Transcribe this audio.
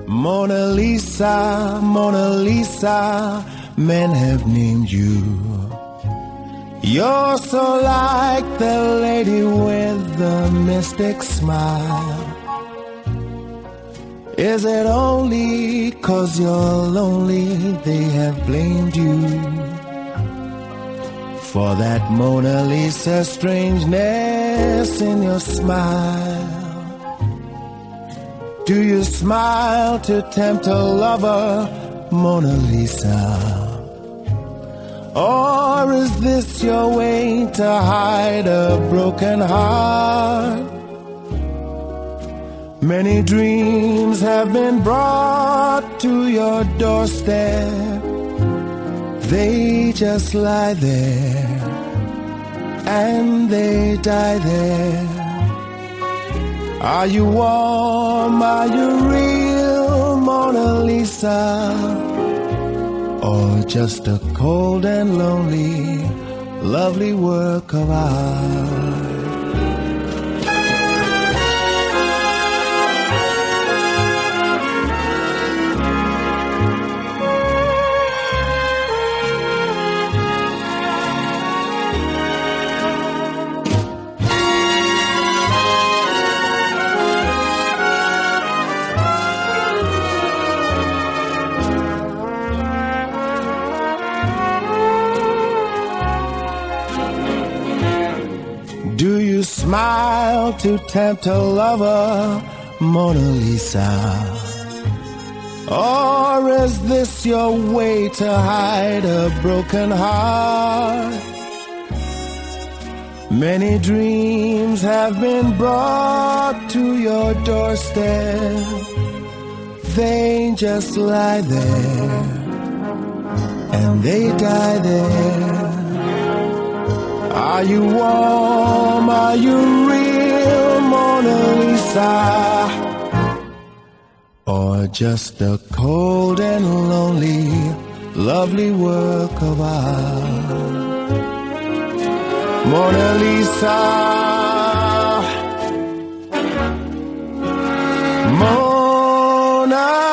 Mona Lisa, Mona Lisa, men have named you. You're so like the lady with the mystic smile. Is it only 'cause you're lonely they have blamed you for that Mona Lisa strangeness in your smile? Do you smile to tempt a lover, Mona Lisa? Or is this your way to hide a broken heart? Many dreams have been brought to your doorstep. They just lie there and they die there. Are you warm? Are you real, Mona Lisa? Or just a cold and lonely, lovely work of art? Do you smile to tempt a lover, Mona Lisa? Or is this your way to hide a broken heart? Many dreams have been brought to your doorstep. They just lie there and they die there. Are you warm? Are you real, Mona Lisa? Or just a cold and lonely, lovely work of art? Mona Lisa, Mona